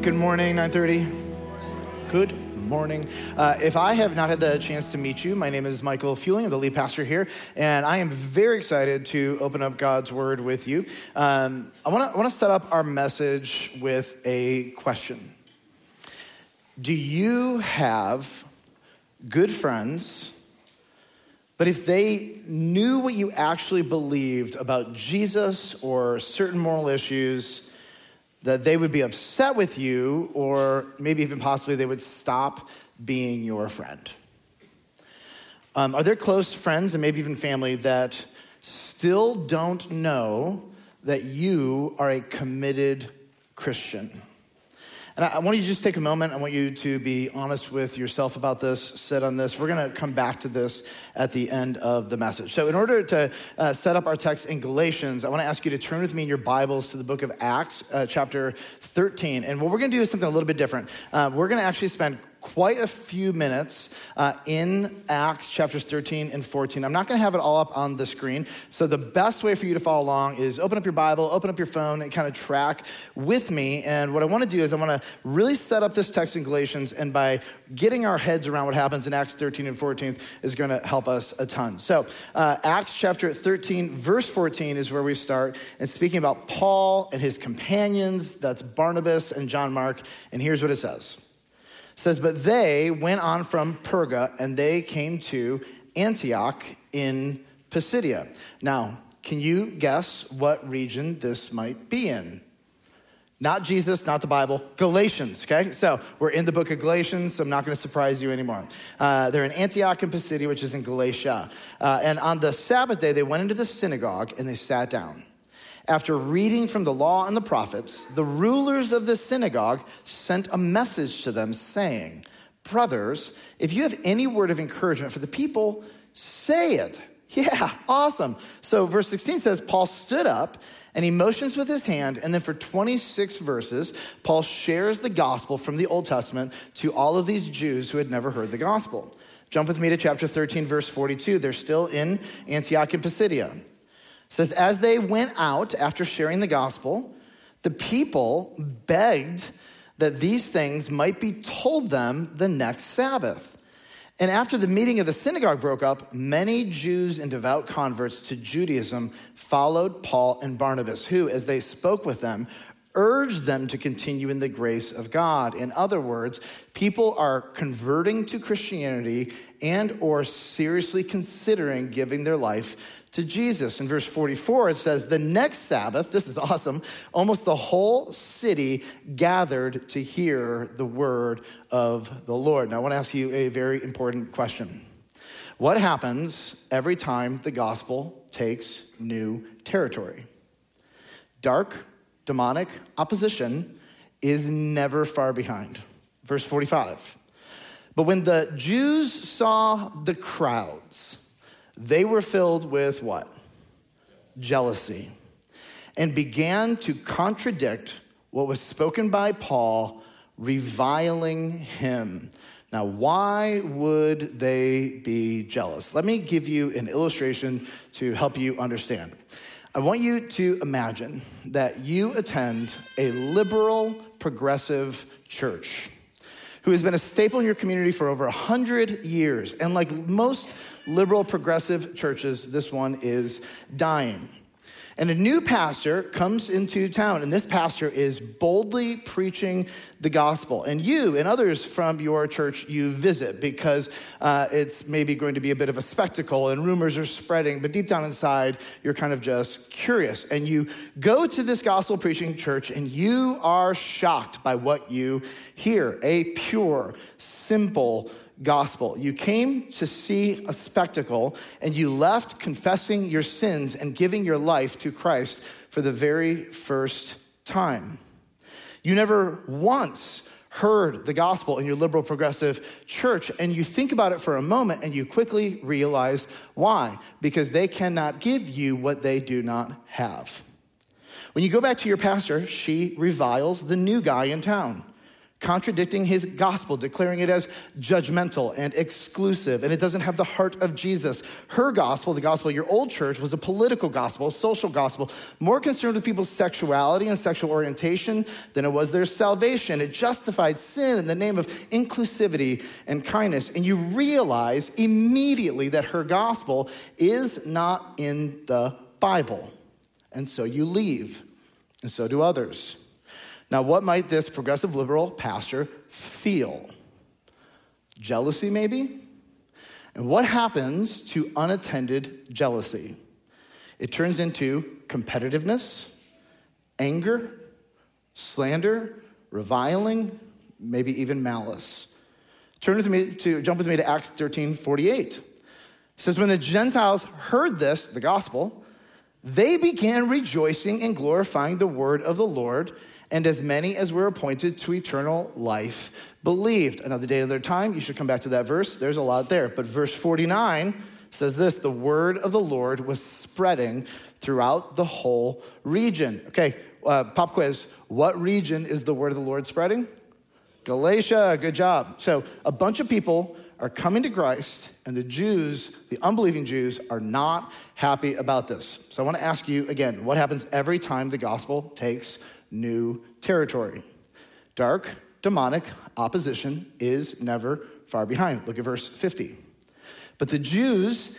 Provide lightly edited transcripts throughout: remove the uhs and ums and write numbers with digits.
Good morning, 9:30. Good morning. If I have not had the chance to meet you, my name is Michael Fueling. I'm the lead pastor here, and I am very excited to open up God's Word with you. I want to set up our message with a question. Do you have good friends, but if they knew what you actually believed about Jesus or certain moral issues, that they would be upset with you, or maybe even possibly they would stop being your friend? Are there close friends and maybe even family that still don't know that you are a committed Christian? And I want you to just take a moment. I want you to be honest with yourself about this, sit on this. We're going to come back to this at the end of the message. So in order to set up our text in Galatians, I want to ask you to turn with me in your Bibles to the book of Acts, chapter 13. And what we're going to do is something a little bit different. We're going to actually spend quite a few minutes in Acts chapters 13 and 14. I'm not going to have it all up on the screen. So the best way for you to follow along is open up your Bible, open up your phone, and kind of track with me. And what I want to do is I want to really set up this text in Galatians, and by getting our heads around what happens in Acts 13 and 14 is going to help us a ton. So Acts chapter 13, verse 14 is where we start, and speaking about Paul and his companions, that's Barnabas and John Mark, and here's what it says. It says, but they went on from Perga, and they came to Antioch in Pisidia. Now, can you guess what region this might be in? Not Jesus, not the Bible, Galatians, okay? So we're in the book of Galatians, so I'm not going to surprise you anymore. They're in Antioch in Pisidia, which is in Galatia. And on the Sabbath day, they went into the synagogue, and they sat down. After reading from the law and the prophets, the rulers of the synagogue sent a message to them saying, brothers, if you have any word of encouragement for the people, say it. Yeah, awesome. So verse 16 says, Paul stood up and he motions with his hand. And then for 26 verses, Paul shares the gospel from the Old Testament to all of these Jews who had never heard the gospel. Jump with me to chapter 13, verse 42. They're still in Antioch in Pisidia. It says, as they went out after sharing the gospel, the people begged that these things might be told them the next Sabbath. And after the meeting of the synagogue broke up, many Jews and devout converts to Judaism followed Paul and Barnabas, who, as they spoke with them, urged them to continue in the grace of God. In other words, people are converting to Christianity and or seriously considering giving their life to Jesus. In verse 44, it says, the next Sabbath, this is awesome, almost the whole city gathered to hear the word of the Lord. Now, I want to ask you a very important question. What happens every time the gospel takes new territory? Dark, demonic opposition is never far behind. Verse 45. But when the Jews saw the crowds, they were filled with what? Jealousy. And began to contradict what was spoken by Paul, reviling him. Now, why would they be jealous? Let me give you an illustration to help you understand. I want you to imagine that you attend a liberal, progressive church who has been a staple in your community for over 100 years. And like most liberal, progressive churches, this one is dying. And a new pastor comes into town, and this pastor is boldly preaching the gospel. And you and others from your church, you visit because it's maybe going to be a bit of a spectacle and rumors are spreading, but deep down inside, you're kind of just curious. And you go to this gospel preaching church, and you are shocked by what you hear. A pure, simple gospel. You came to see a spectacle, and you left confessing your sins and giving your life to Christ for the very first time. You never once heard the gospel in your liberal progressive church, and you think about it for a moment, and you quickly realize why. Because they cannot give you what they do not have. When you go back to your pastor, she reviles the new guy in town, contradicting his gospel, declaring it as judgmental and exclusive, and it doesn't have the heart of Jesus. Her gospel, the gospel of your old church, was a political gospel, a social gospel, more concerned with people's sexuality and sexual orientation than it was their salvation. It justified sin in the name of inclusivity and kindness. And you realize immediately that her gospel is not in the Bible. And so you leave, and so do others. Now, what might this progressive liberal pastor feel? Jealousy, maybe? And what happens to unattended jealousy? It turns into competitiveness, anger, slander, reviling, maybe even malice. Jump with me to Acts 13:48. It says, when the Gentiles heard this, the gospel, they began rejoicing and glorifying the word of the Lord, and as many as were appointed to eternal life believed. Another day, another time. You should come back to that verse. There's a lot there. But verse 49 says this, the word of the Lord was spreading throughout the whole region. Okay, pop quiz. What region is the word of the Lord spreading? Galatia, good job. So a bunch of people are coming to Christ, and the Jews, the unbelieving Jews, are not happy about this. So I want to ask you again, what happens every time the gospel takes new territory? Dark, demonic opposition is never far behind. Look at verse 50. But the Jews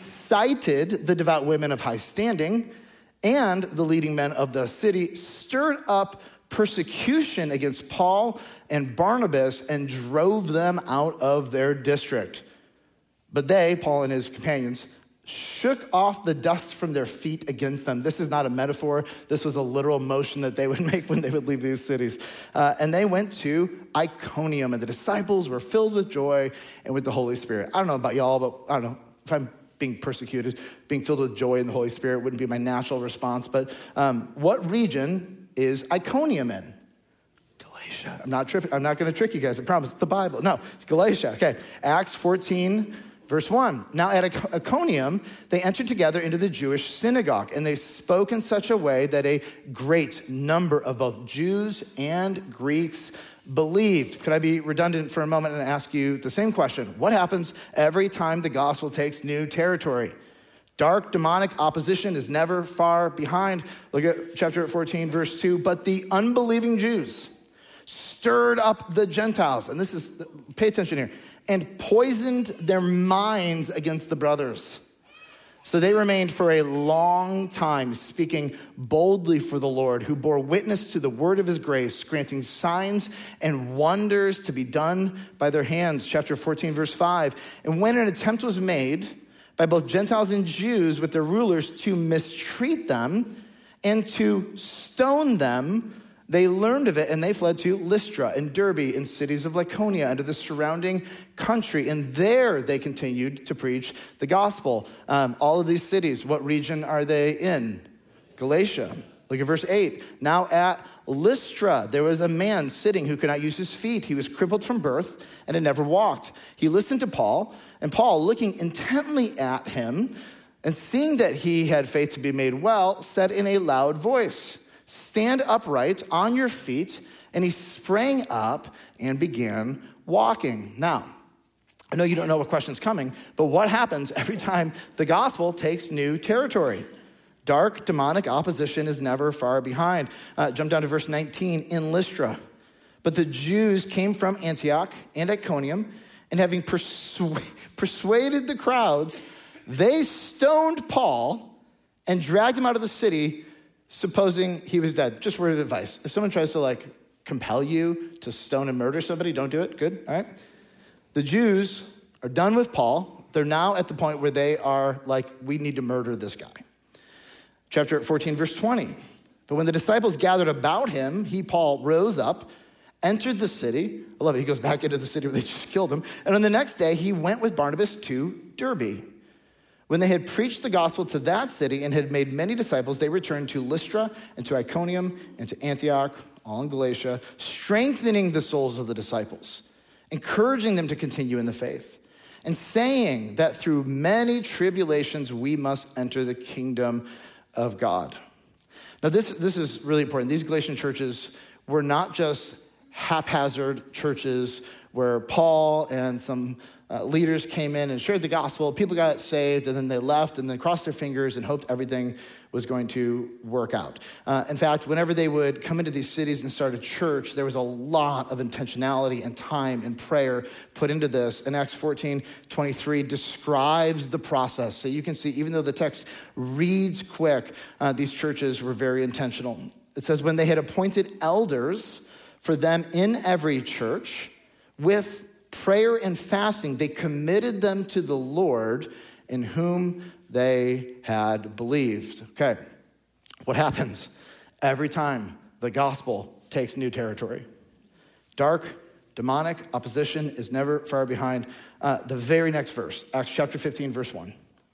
incited the devout women of high standing and the leading men of the city, stirred up persecution against Paul and Barnabas, and drove them out of their district. But they, Paul and his companions, shook off the dust from their feet against them. This is not a metaphor. This was a literal motion that they would make when they would leave these cities. And they went to Iconium, and the disciples were filled with joy and with the Holy Spirit. I don't know about y'all, but I don't know if I'm being persecuted, being filled with joy in the Holy Spirit wouldn't be my natural response. But what region is Iconium in? Galatia. I'm not going to trick you guys. I promise. It's the Bible. No, it's Galatia. Okay. Acts 14, verse 1. Now at Iconium, they entered together into the Jewish synagogue, and they spoke in such a way that a great number of both Jews and Greeks believed. Could I be redundant for a moment and ask you the same question? What happens every time the gospel takes new territory? Dark, demonic opposition is never far behind. Look at chapter 14, verse 2. But the unbelieving Jews stirred up the Gentiles, and pay attention here, and poisoned their minds against the brothers. So they remained for a long time, speaking boldly for the Lord, who bore witness to the word of his grace, granting signs and wonders to be done by their hands. Chapter 14, verse 5. And when an attempt was made by both Gentiles and Jews with their rulers to mistreat them and to stone them, they learned of it, and they fled to Lystra and Derbe and cities of Lycaonia and to the surrounding country. And there they continued to preach the gospel. All of these cities, what region are they in? Galatia. Look at verse 8. Now at Lystra, there was a man sitting who could not use his feet. He was crippled from birth and had never walked. He listened to Paul, and Paul, looking intently at him and seeing that he had faith to be made well, said in a loud voice, "Stand upright on your feet." And he sprang up and began walking. Now, I know you don't know what question's coming, but what happens every time the gospel takes new territory? Dark, demonic opposition is never far behind. Jump down to verse 19, in Lystra. But the Jews came from Antioch and Iconium, and having persuaded the crowds, they stoned Paul and dragged him out of the city, supposing he was dead. Just word of advice. If someone tries to compel you to stone and murder somebody, don't do it. Good, all right? The Jews are done with Paul. They're now at the point where they are like, we need to murder this guy. Chapter 14, verse 20. But when the disciples gathered about him, he, Paul, rose up, entered the city. I love it. He goes back into the city where they just killed him. And on the next day, he went with Barnabas to Derbe. When they had preached the gospel to that city and had made many disciples, they returned to Lystra and to Iconium and to Antioch, all in Galatia, strengthening the souls of the disciples, encouraging them to continue in the faith, and saying that through many tribulations we must enter the kingdom of God. Now this is really important. These Galatian churches were not just haphazard churches where Paul and some leaders came in and shared the gospel. People got saved, and then they left and then crossed their fingers and hoped everything was going to work out. In fact, whenever they would come into these cities and start a church, there was a lot of intentionality and time and prayer put into this. And Acts 14:23 describes the process. So you can see, even though the text reads quick, these churches were very intentional. It says, when they had appointed elders for them in every church, with prayer and fasting, they committed them to the Lord in whom they had believed. Okay, what happens every time the gospel takes new territory? Dark, demonic opposition is never far behind. The very next verse, Acts chapter 15, verse 1.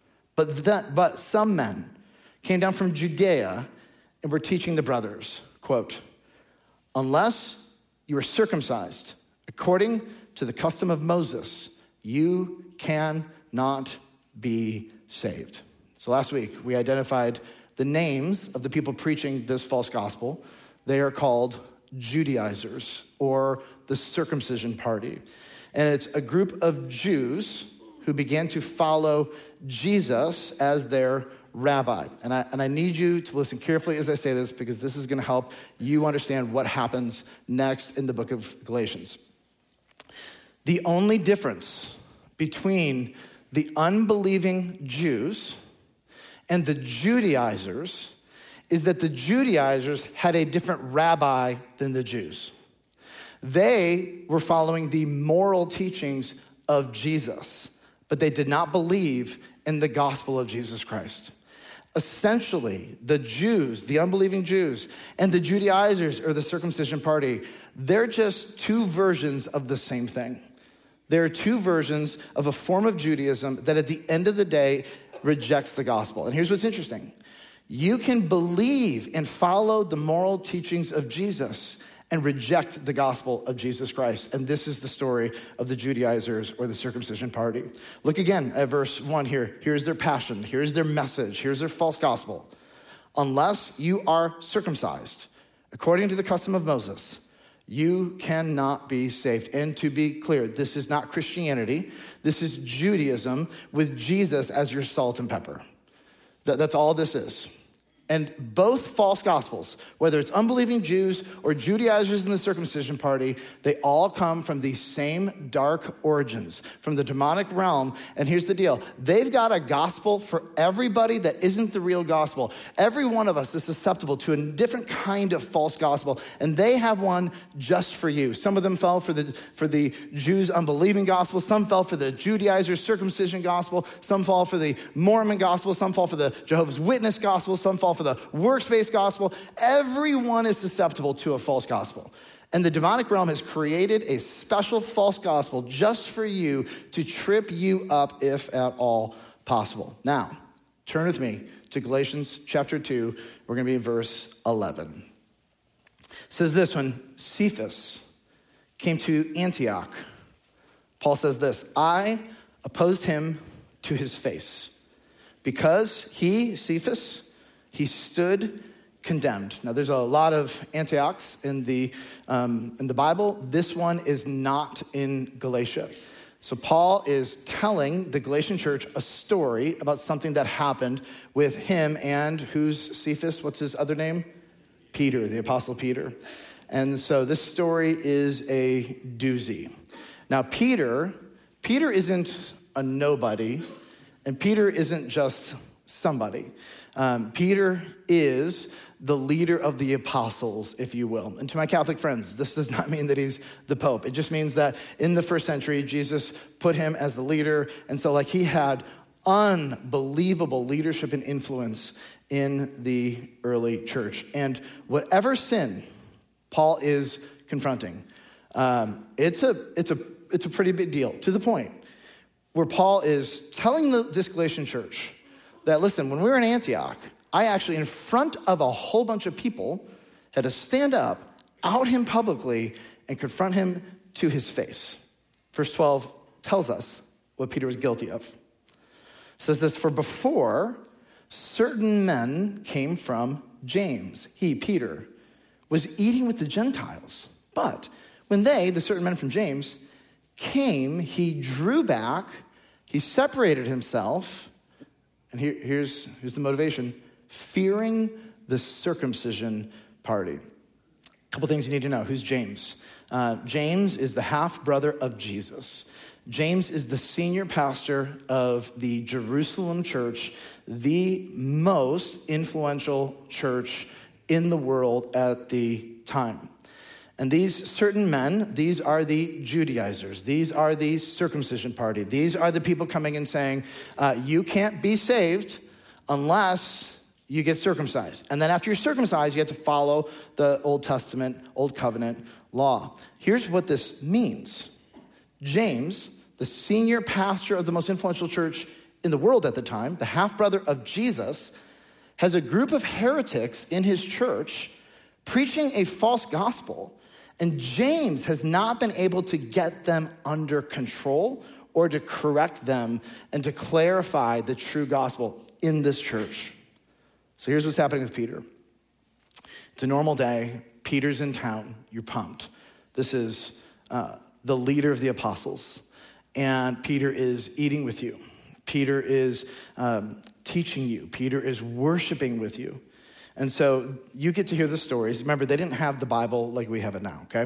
But some men came down from Judea and were teaching the brothers, quote, unless you are circumcised according to the custom of Moses, you cannot be saved. So last week, we identified the names of the people preaching this false gospel. They are called Judaizers, or the circumcision party. And it's a group of Jews who began to follow Jesus as their rabbi. And I need you to listen carefully as I say this, because this is going to help you understand what happens next in the book of Galatians. The only difference between the unbelieving Jews and the Judaizers is that the Judaizers had a different rabbi than the Jews. They were following the moral teachings of Jesus, but they did not believe in the gospel of Jesus Christ. Essentially, the Jews, the unbelieving Jews, and the Judaizers, or the circumcision party, they're just two versions of the same thing. There are two versions of a form of Judaism that at the end of the day rejects the gospel. And here's what's interesting. You can believe and follow the moral teachings of Jesus and reject the gospel of Jesus Christ. And this is the story of the Judaizers, or the circumcision party. Look again at verse 1 here. Here's their passion. Here's their message. Here's their false gospel. Unless you are circumcised according to the custom of Moses, you cannot be saved. And to be clear, this is not Christianity. This is Judaism with Jesus as your salt and pepper. That's all this is. And both false gospels, whether it's unbelieving Jews or Judaizers in the circumcision party, they all come from the same dark origins, from the demonic realm. And here's the deal. They've got a gospel for everybody that isn't the real gospel. Every one of us is susceptible to a different kind of false gospel, and they have one just for you. Some of them fell for the Jews' unbelieving gospel. Some fell for the Judaizers' circumcision gospel. Some fall for the Mormon gospel. Some fall for the Jehovah's Witness gospel. Some fall for the works-based gospel. Everyone is susceptible to a false gospel. And the demonic realm has created a special false gospel just for you to trip you up, if at all possible. Now, turn with me to Galatians chapter 2. We're going to be in verse 11. It says this: when Cephas came to Antioch, Paul says this, I opposed him to his face because he, Cephas, he stood condemned. Now, there's a lot of Antiochs in the Bible. This one is not in Galatia. So Paul is telling the Galatian church a story about something that happened with him and who's Cephas? What's his other name? Peter, the Apostle Peter. And so this story is a doozy. Now, Peter isn't a nobody, and Peter isn't just somebody. Peter is the leader of the apostles, if you will. And to my Catholic friends, this does not mean that he's the Pope. It just means that in the first century, Jesus put him as the leader. And so he had unbelievable leadership and influence in the early church. And whatever sin Paul is confronting, it's a pretty big deal, to the point where Paul is telling this Galatian church that, listen, when we were in Antioch, I actually, in front of a whole bunch of people, had to stand up, out him publicly, and confront him to his face. Verse 12 tells us what Peter was guilty of. It says this, for before certain men came from James, he, Peter, was eating with the Gentiles. But When they, the certain men from James, came, he drew back, he separated himself, and here's the motivation, fearing the circumcision party. A couple things you need to know. Who's James? James is the half-brother of Jesus. James is the senior pastor of the Jerusalem church, the most influential church in the world at the time. And these certain men, these are the Judaizers. These are the circumcision party. These are the people coming and saying, you can't be saved unless you get circumcised. And then after you're circumcised, you have to follow the Old Testament, Old Covenant law. Here's what this means. James, the senior pastor of the most influential church in the world at the time, the half-brother of Jesus, has a group of heretics in his church preaching a false gospel. And James has not been able to get them under control or to correct them and to clarify the true gospel in this church. So here's what's happening with Peter. It's a normal day. Peter's in town. You're pumped. This is the leader of the apostles. And Peter is eating with you. Peter is teaching you. Peter is worshiping with you. And so you get to hear the stories. Remember, they didn't have the Bible like we have it now, okay?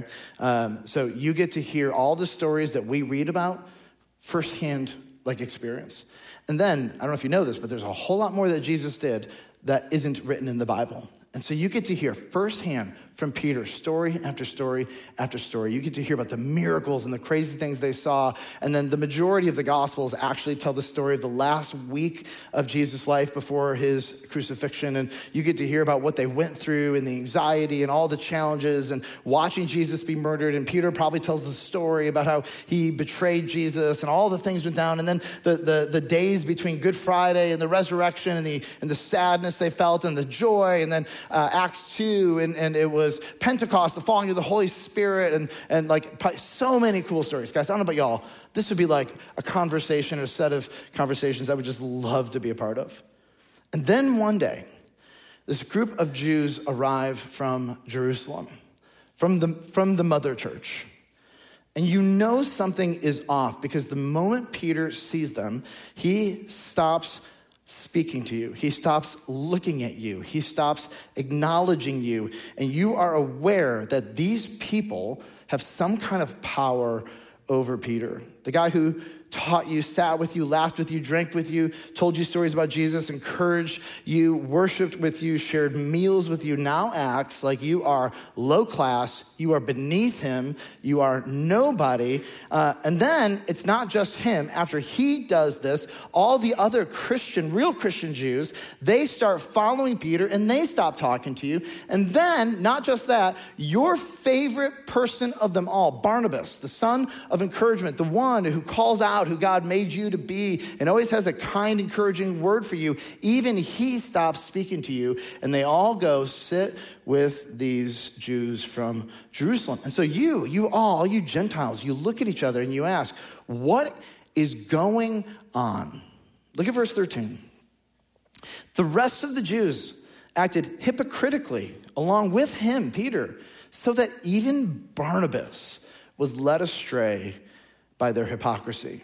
So you get to hear all the stories that we read about firsthand, like experience. And then, I don't know if you know this, but there's a whole lot more that Jesus did that isn't written in the Bible. And so you get to hear firsthand from Peter, story after story after story. You get to hear about the miracles and the crazy things they saw. And then the majority of the Gospels actually tell the story of the last week of Jesus' life before his crucifixion. And you get to hear about what they went through and the anxiety and all the challenges and watching Jesus be murdered. And Peter probably tells the story about how he betrayed Jesus and all the things went down. And then the days between Good Friday and the resurrection and the sadness they felt and the joy. And then Acts 2, and it was Pentecost, the falling of the Holy Spirit, and like so many cool stories. Guys, I don't know about y'all. This would be like a conversation or a set of conversations I would just love to be a part of. And then one day, this group of Jews arrive from Jerusalem, from the mother church. And you know something is off because the moment Peter sees them, he stops speaking to you. He stops looking at you. He stops acknowledging you. And you are aware that these people have some kind of power over Peter. The guy who taught you, sat with you, laughed with you, drank with you, told you stories about Jesus, encouraged you, worshiped with you, shared meals with you, now acts like you are low class, you are beneath him, you are nobody. And then it's not just him. After he does this, all the other real Christian Jews, they start following Peter and they stop talking to you. And then, not just that, your favorite person of them all, Barnabas, the son of encouragement, the one who calls out who God made you to be and always has a kind, encouraging word for you, even he stops speaking to you, and they all go sit with these Jews from Jerusalem. And so all you Gentiles, you look at each other and you ask, what is going on? Look at verse 13. The rest of the Jews acted hypocritically along with him, Peter, so that even Barnabas was led astray by their hypocrisy.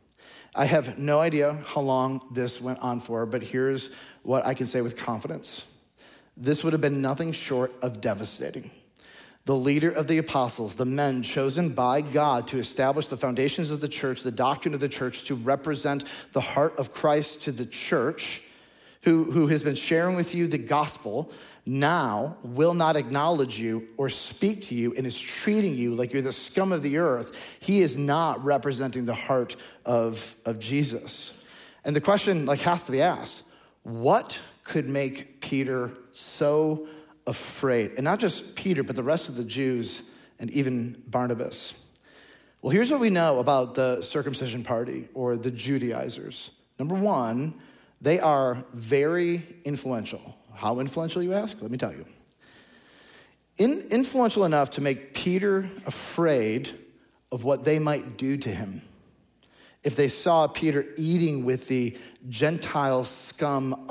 I have no idea how long this went on for, but here's what I can say with confidence. This would have been nothing short of devastating. The leader of the apostles, the men chosen by God to establish the foundations of the church, the doctrine of the church, to represent the heart of Christ to the church, who has been sharing with you the gospel, now will not acknowledge you or speak to you and is treating you like you're the scum of the earth. He is not representing the heart of Jesus. And the question has to be asked, what could make Peter so afraid? And not just Peter, but the rest of the Jews and even Barnabas. Well, here's what we know about the circumcision party or the Judaizers. Number one, they are very influential. How influential, you ask? Let me tell you. Influential enough to make Peter afraid of what they might do to him if they saw Peter eating with the Gentile scum,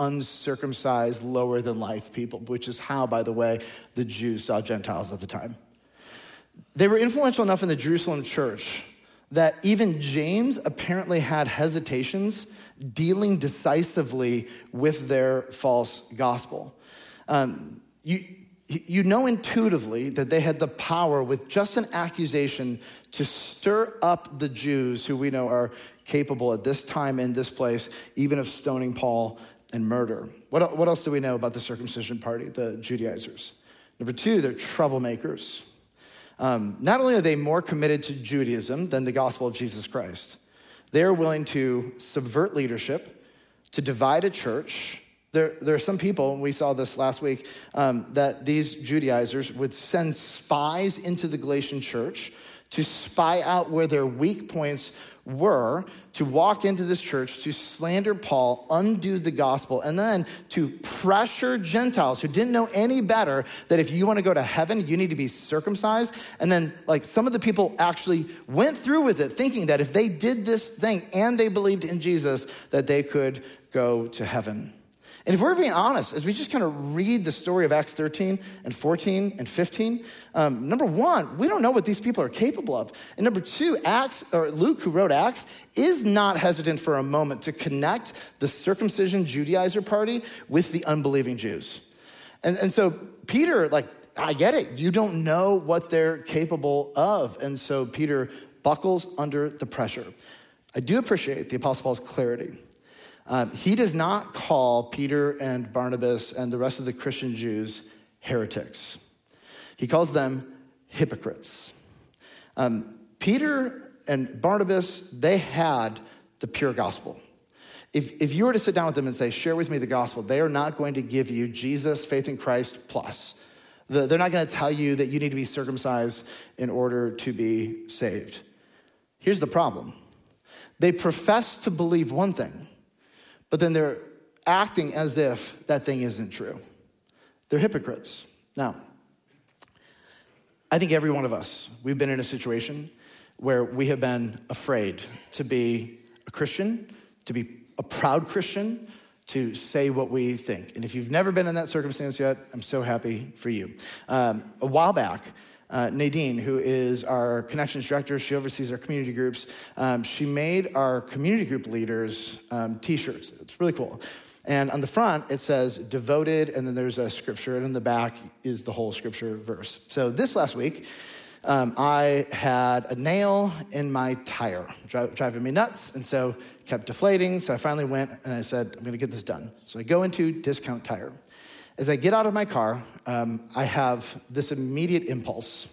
uncircumcised, lower-than-life people, which is how, by the way, the Jews saw Gentiles at the time. They were influential enough in the Jerusalem church that even James apparently had hesitations dealing decisively with their false gospel. You know intuitively that they had the power with just an accusation to stir up the Jews who we know are capable at this time in this place, even of stoning Paul and murder. What else do we know about the circumcision party, the Judaizers? Number two, they're troublemakers. Not only are they more committed to Judaism than the gospel of Jesus Christ, they are willing to subvert leadership, to divide a church. There are some people, and we saw this last week, that these Judaizers would send spies into the Galatian church to spy out where their weak points were, to walk into this church, to slander Paul, undo the gospel, and then to pressure Gentiles who didn't know any better that if you want to go to heaven, you need to be circumcised. And then, like, some of the people actually went through with it, thinking that if they did this thing and they believed in Jesus, that they could go to heaven. And if we're being honest, as we just kind of read the story of Acts 13 and 14 and 15, number one, we don't know what these people are capable of. And number two, Luke, who wrote Acts, is not hesitant for a moment to connect the circumcision Judaizer party with the unbelieving Jews. And so Peter, like, I get it. You don't know what they're capable of. And so Peter buckles under the pressure. I do appreciate the Apostle Paul's clarity. He does not call Peter and Barnabas and the rest of the Christian Jews heretics. He calls them hypocrites. Peter and Barnabas, they had the pure gospel. If you were to sit down with them and say, share with me the gospel, they are not going to give you Jesus, faith in Christ, plus. They're not going to tell you that you need to be circumcised in order to be saved. Here's the problem. They profess to believe one thing, but then they're acting as if that thing isn't true. They're hypocrites. Now, I think every one of us, we've been in a situation where we have been afraid to be a Christian, to be a proud Christian, to say what we think. And if you've never been in that circumstance yet, I'm so happy for you. A while back, Nadine, who is our connections director, she oversees our community groups. She made our community group leaders t-shirts. It's really cool. And on the front, it says devoted, and then there's a scripture, and in the back is the whole scripture verse. So this last week, I had a nail in my tire, driving me nuts, and so kept deflating. So I finally went and I said, I'm gonna get this done. So I go into Discount Tire. As I get out of my car, I have this immediate impulse.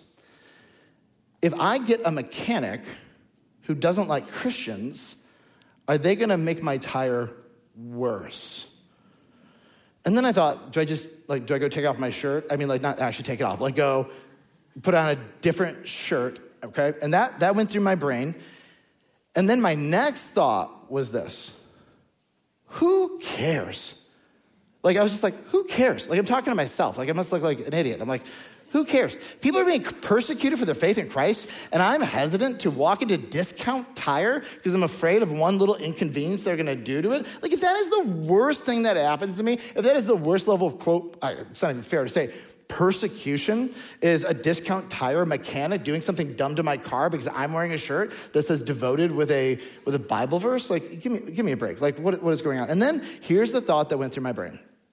If I get a mechanic who doesn't like Christians, are they gonna make my tire worse? And then I thought, do I go take off my shirt? I mean, like, not actually take it off, like go put on a different shirt, okay? And that went through my brain. And then my next thought was this: who cares? Like, I was just like, who cares? Like, I'm talking to myself. Like, I must look like an idiot. I'm like, who cares? People are being persecuted for their faith in Christ, and I'm hesitant to walk into Discount Tire because I'm afraid of one little inconvenience they're gonna do to it. Like, if that is the worst thing that happens to me, if that is the worst level of, quote, it's not even fair to say, persecution, is a Discount Tire mechanic doing something dumb to my car because I'm wearing a shirt that says devoted with a Bible verse, like, give me a break. Like, what is going on? And then here's the thought that went through my brain.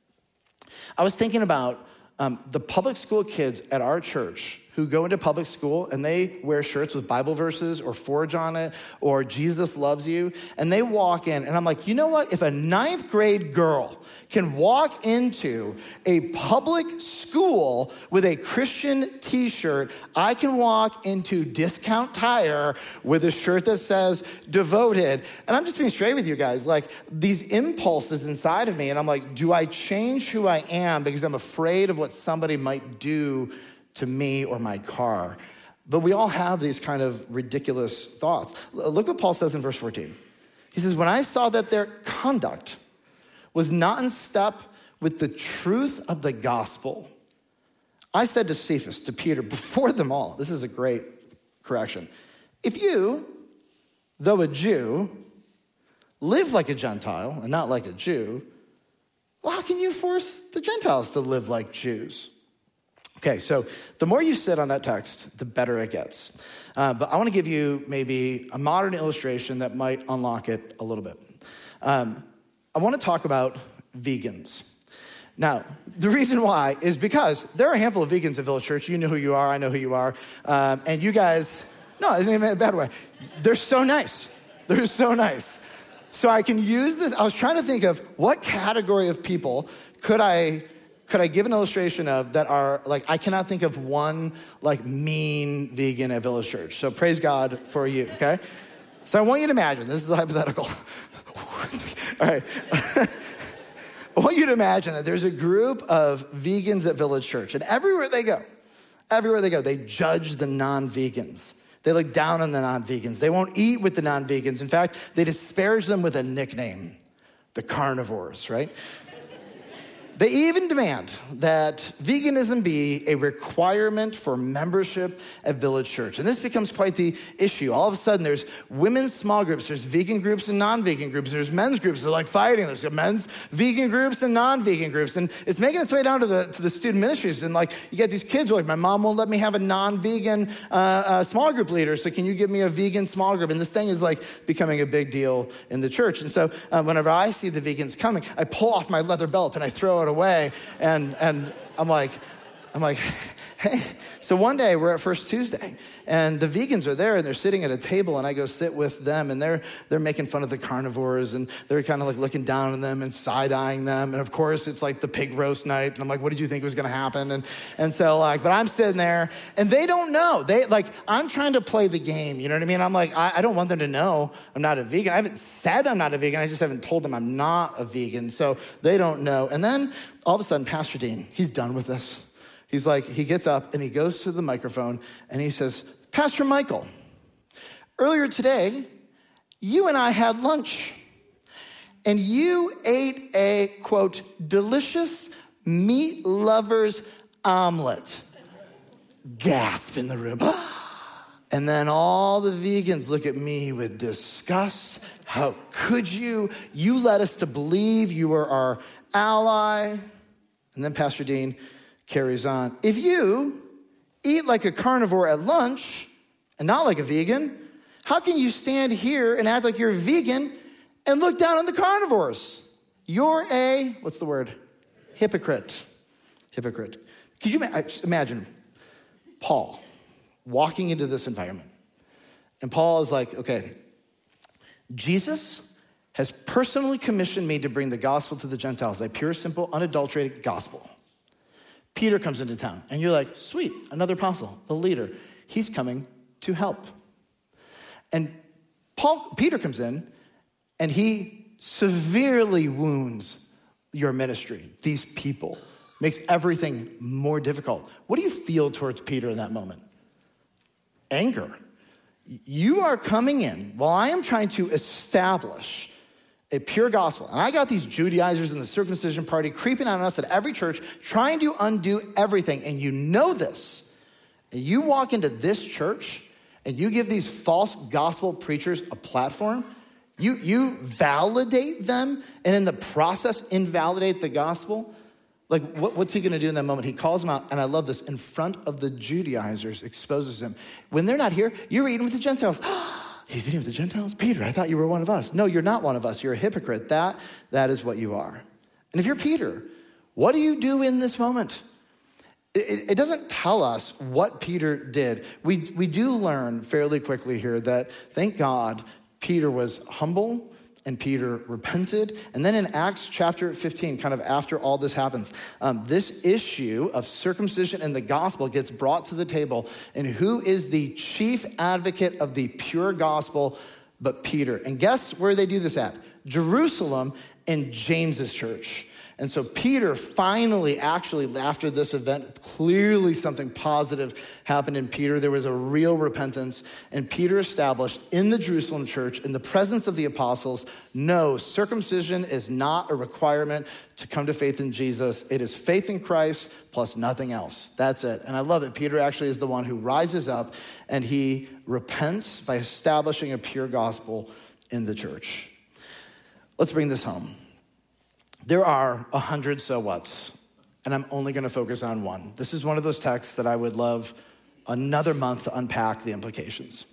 I was thinking about the public school kids at our church who go into public school and they wear shirts with Bible verses or Forge on it or Jesus loves you, and they walk in, and I'm like, you know what? If a 9th grade girl can walk into a public school with a Christian t-shirt, I can walk into Discount Tire with a shirt that says devoted. And I'm just being straight with you guys. Like, these impulses inside of me, and I'm like, do I change who I am because I'm afraid of what somebody might do to me or my car? But we all have these kind of ridiculous thoughts. Look what Paul says in verse 14. He says, when I saw that their conduct was not in step with the truth of the gospel, I said to Cephas, to Peter, before them all, this is a great correction. If you, though a Jew, live like a Gentile and not like a Jew, well, how can you force the Gentiles to live like Jews? Okay, so the more you sit on that text, the better it gets. But I want to give you maybe a modern illustration that might unlock it a little bit. I want to talk about vegans. Now, the reason why is because there are a handful of vegans at Village Church. You know who you are, I know who you are. And you guys, no, in a bad way, they're so nice. They're so nice. So I can use this. I was trying to think of what category of people could I give an illustration of that are like, I cannot think of one like mean vegan at Village Church. So praise God for you, okay? So I want you to imagine, this is a hypothetical. All right. I want you to imagine that there's a group of vegans at Village Church, and everywhere they go, they judge the non-vegans. They look down on the non-vegans. They won't eat with the non-vegans. In fact, they disparage them with a nickname, the carnivores, right? They even demand that veganism be a requirement for membership at Village Church. And this becomes quite the issue. All of a sudden, there's women's small groups, there's vegan groups and non-vegan groups, there's men's groups. They're like fighting. There's men's vegan groups and non-vegan groups. And it's making its way down to the student ministries. And like, you get these kids who are like, my mom won't let me have a non-vegan small group leader, so can you give me a vegan small group? And this thing is like becoming a big deal in the church. And so whenever I see the vegans coming, I pull off my leather belt and I throw it away, and I'm like, hey. So one day we're at First Tuesday, and the vegans are there, and they're sitting at a table, and I go sit with them, and they're making fun of the carnivores, and they're kind of like looking down on them and side-eyeing them, and of course it's like the pig roast night, and I'm like, what did you think was going to happen? And so like, but I'm sitting there, and they don't know. I'm trying to play the game, you know what I mean? I'm like, I don't want them to know I'm not a vegan. I haven't said I'm not a vegan. I just haven't told them I'm not a vegan, so they don't know. And then all of a sudden, Pastor Dean, he's done with this. He's like, he gets up and he goes to the microphone and he says, Pastor Michael, earlier today, you and I had lunch and you ate a, quote, delicious meat lover's omelet. Gasp in the room. And then all the vegans look at me with disgust. How could you? You led us to believe you were our ally. And then Pastor Dean carries on. If you eat like a carnivore at lunch and not like a vegan, how can you stand here and act like you're a vegan and look down on the carnivores? You're a, what's the word? Hypocrite. Hypocrite. Could you imagine Paul walking into this environment? And Paul is like, okay, Jesus has personally commissioned me to bring the gospel to the Gentiles, a pure, simple, unadulterated gospel. Peter comes into town, and you're like, sweet, another apostle, the leader. He's coming to help. And Peter comes in, and he severely wounds your ministry, these people, makes everything more difficult. What do you feel towards Peter in that moment? Anger. You are coming in while I am trying to establish a pure gospel. And I got these Judaizers in the circumcision party creeping on us at every church, trying to undo everything. And you know this. And you walk into this church and you give these false gospel preachers a platform. You validate them and in the process invalidate the gospel. Like, what's he going to do in that moment? He calls them out, and I love this, in front of the Judaizers, exposes them. When they're not here, you're eating with the Gentiles. He's eating with the Gentiles? Peter, I thought you were one of us. No, you're not one of us. You're a hypocrite. That is what you are. And if you're Peter, what do you do in this moment? It doesn't tell us what Peter did. We do learn fairly quickly here that, thank God, Peter was humble and Peter repented. And then in Acts chapter 15, kind of after all this happens, this issue of circumcision and the gospel gets brought to the table. And who is the chief advocate of the pure gospel but Peter? And guess where they do this at? Jerusalem and James's church. And so Peter finally, actually, after this event, clearly something positive happened in Peter. There was a real repentance. And Peter established in the Jerusalem church, in the presence of the apostles, no, circumcision is not a requirement to come to faith in Jesus. It is faith in Christ plus nothing else. That's it. And I love it. Peter actually is the one who rises up and he repents by establishing a pure gospel in the church. Let's bring this home. There are 100 so whats and I'm only gonna focus on one. This is one of those texts that I would love another month to unpack the implications.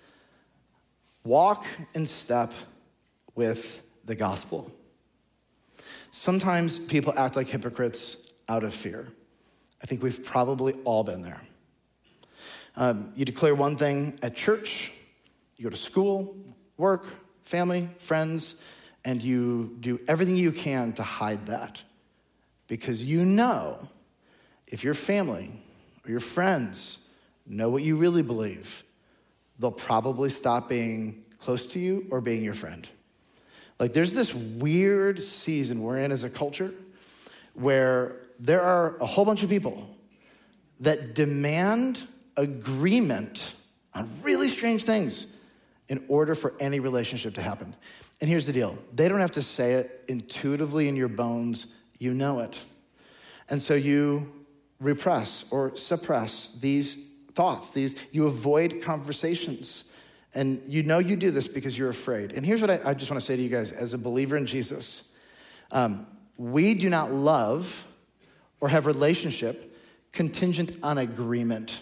Walk in step with the gospel. Sometimes people act like hypocrites out of fear. I think we've probably all been there. You declare one thing at church, you go to school, work, family, friends, and you do everything you can to hide that. Because you know if your family or your friends know what you really believe, they'll probably stop being close to you or being your friend. Like there's this weird season we're in as a culture where there are a whole bunch of people that demand agreement on really strange things in order for any relationship to happen. And here's the deal. They don't have to say it intuitively in your bones. You know it. And so you repress or suppress these thoughts. You avoid conversations. And you know you do this because you're afraid. And here's what I just want to say to you guys. As a believer in Jesus, we do not love or have relationship contingent on agreement.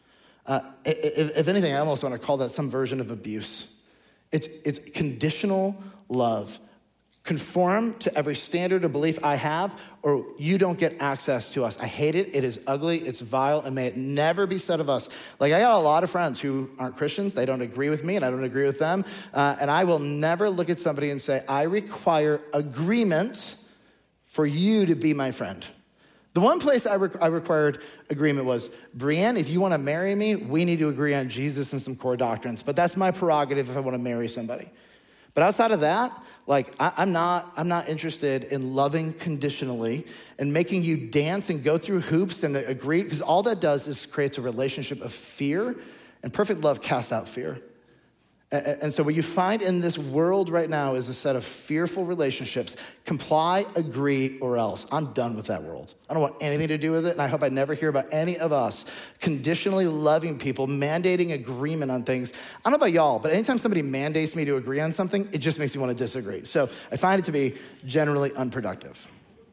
If anything, I almost want to call that some version of abuse. It's conditional love. Conform to every standard of belief I have, or you don't get access to us. I hate it. It is ugly. It's vile, and may it never be said of us. Like, I got a lot of friends who aren't Christians. They don't agree with me, and I don't agree with them. And I will never look at somebody and say, I require agreement for you to be my friend. The one place I required agreement was, Brienne, if you want to marry me, we need to agree on Jesus and some core doctrines. But that's my prerogative if I want to marry somebody. But outside of that, like I'm not interested in loving conditionally and making you dance and go through hoops and agree, because all that does is creates a relationship of fear, and perfect love casts out fear. And so what you find in this world right now is a set of fearful relationships. Comply, agree, or else. I'm done with that world. I don't want anything to do with it, and I hope I never hear about any of us conditionally loving people, mandating agreement on things. I don't know about y'all, but anytime somebody mandates me to agree on something, it just makes me want to disagree. So I find it to be generally unproductive.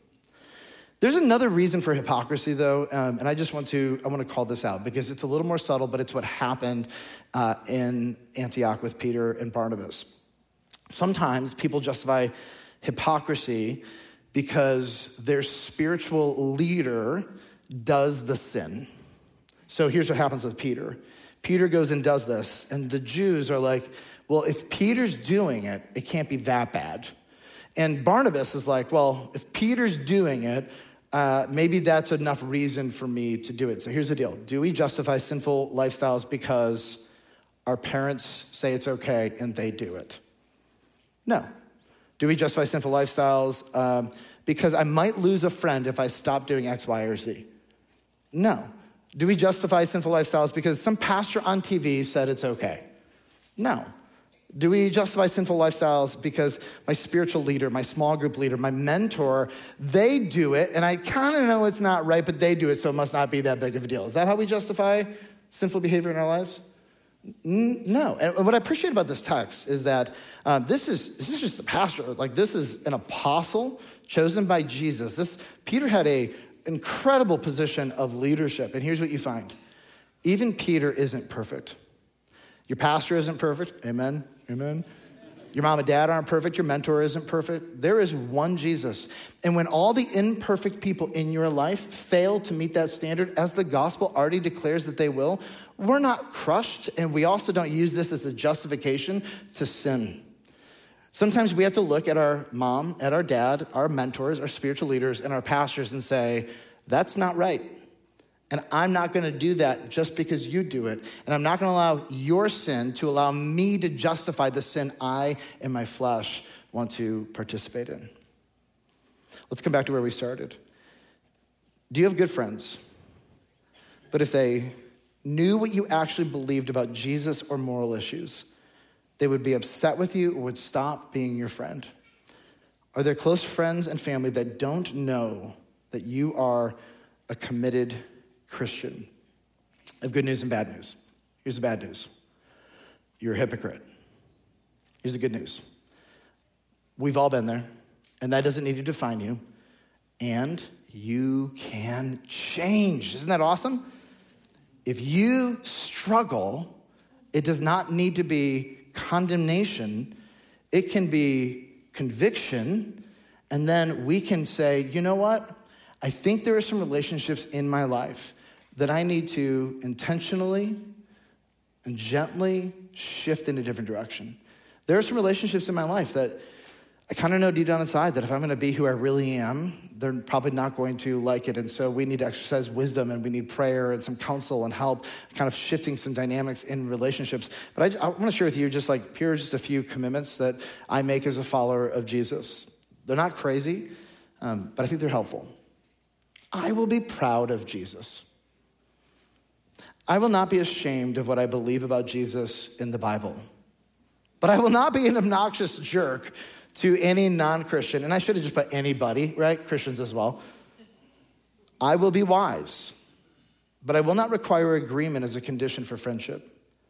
There's another reason for hypocrisy, though, and I want to call this out because it's a little more subtle, but it's what happened in Antioch with Peter and Barnabas. Sometimes people justify hypocrisy because their spiritual leader does the sin. So here's what happens with Peter. Peter goes and does this, and the Jews are like, well, if Peter's doing it, it can't be that bad. And Barnabas is like, well, if Peter's doing it, maybe that's enough reason for me to do it. So here's the deal. Do we justify sinful lifestyles because our parents say it's okay and they do it? No. Do we justify sinful lifestyles because I might lose a friend if I stop doing X, Y, or Z? No. Do we justify sinful lifestyles because some pastor on TV said it's okay? No. Do we justify sinful lifestyles because my spiritual leader, my small group leader, my mentor, they do it, and I kind of know it's not right, but they do it, so it must not be that big of a deal? Is that how we justify sinful behavior in our lives? No. And what I appreciate about this text is that this is just a pastor. Like, this is an apostle chosen by Jesus. Peter had an incredible position of leadership, and here's what you find. Even Peter isn't perfect. Your pastor isn't perfect. Amen. Amen. Your mom and dad aren't perfect. Your mentor isn't perfect. There is one Jesus. And when all the imperfect people in your life fail to meet that standard, as the gospel already declares that they will, we're not crushed, and we also don't use this as a justification to sin. Sometimes we have to look at our mom, at our dad, our mentors, our spiritual leaders, and our pastors and say, that's not right. And I'm not going to do that just because you do it. And I'm not going to allow your sin to allow me to justify the sin I and my flesh want to participate in. Let's come back to where we started. Do you have good friends? But if they knew what you actually believed about Jesus or moral issues, they would be upset with you or would stop being your friend. Are there close friends and family that don't know that you are a committed Christian? I have good news and bad news. Here's the bad news. You're a hypocrite. Here's the good news. We've all been there, and that doesn't need to define you, and you can change. Isn't that awesome? If you struggle, it does not need to be condemnation. It can be conviction. And then we can say, you know what? I think there are some relationships in my life that I need to intentionally and gently shift in a different direction. There are some relationships in my life that I kind of know deep down inside that if I'm going to be who I really am, they're probably not going to like it. And so we need to exercise wisdom, and we need prayer and some counsel and help kind of shifting some dynamics in relationships. But I want to share with you just a few commitments that I make as a follower of Jesus. They're not crazy, but I think they're helpful. I will be proud of Jesus. I will not be ashamed of what I believe about Jesus in the Bible. But I will not be an obnoxious jerk to any non-Christian, and I should have just put anybody, right? Christians as well. I will be wise, but I will not require agreement as a condition for friendship.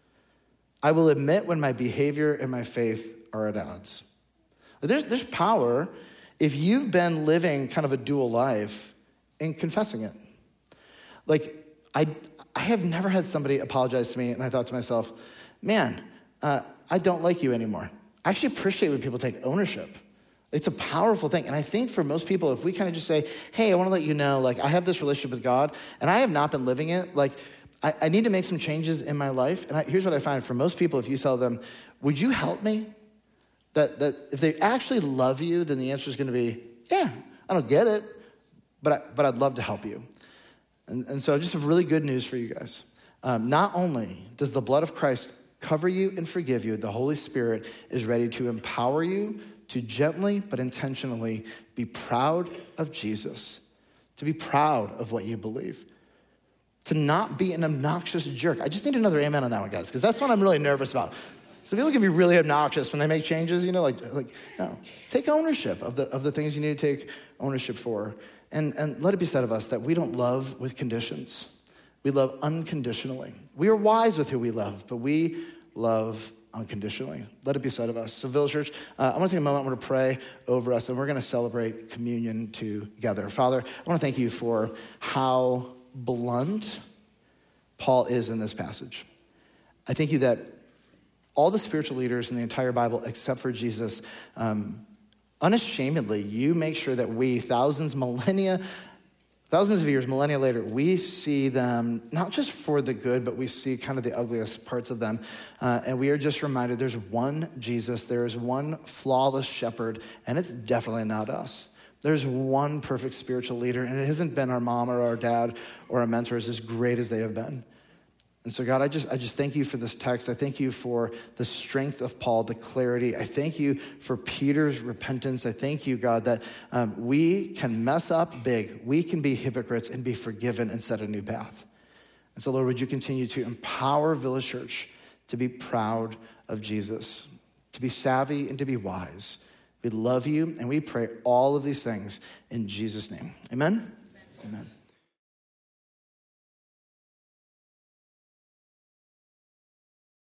I will admit when my behavior and my faith are at odds. There's power if you've been living kind of a dual life in confessing it. Like, I have never had somebody apologize to me, and I thought to myself, man, I don't like you anymore. I actually appreciate when people take ownership. It's a powerful thing. And I think for most people, if we kind of just say, hey, I want to let you know, like, I have this relationship with God, and I have not been living it. Like, I need to make some changes in my life. And here's what I find. For most people, if you tell them, would you help me? That if they actually love you, then the answer is going to be, yeah, I don't get it, but I'd love to help you. And so I just have really good news for you guys. Not only does the blood of Christ cover you and forgive you, the Holy Spirit is ready to empower you to gently but intentionally be proud of Jesus, to be proud of what you believe, to not be an obnoxious jerk. I just need another amen on that one, guys, because that's what I'm really nervous about. So people can be really obnoxious when they make changes, no. Take ownership of the things you need to take ownership for. And let it be said of us that we don't love with conditions. We love unconditionally. We are wise with who we love, but we love unconditionally. Let it be said of us. So Village Church, I want to take a moment, I want to pray over us, and we're going to celebrate communion together. Father, I want to thank you for how blunt Paul is in this passage. I thank you that all the spiritual leaders in the entire Bible, except for Jesus, unashamedly, you make sure that we, thousands of years, millennia later, we see them not just for the good, but we see kind of the ugliest parts of them. And we are just reminded there's one Jesus, there is one flawless shepherd, and it's definitely not us. There's one perfect spiritual leader, and it hasn't been our mom or our dad or our mentors, as great as they have been. And so, God, I just thank you for this text. I thank you for the strength of Paul, the clarity. I thank you for Peter's repentance. I thank you, God, that we can mess up big. We can be hypocrites and be forgiven and set a new path. And so, Lord, would you continue to empower Village Church to be proud of Jesus, to be savvy and to be wise. We love you, and we pray all of these things in Jesus' name. Amen? Amen.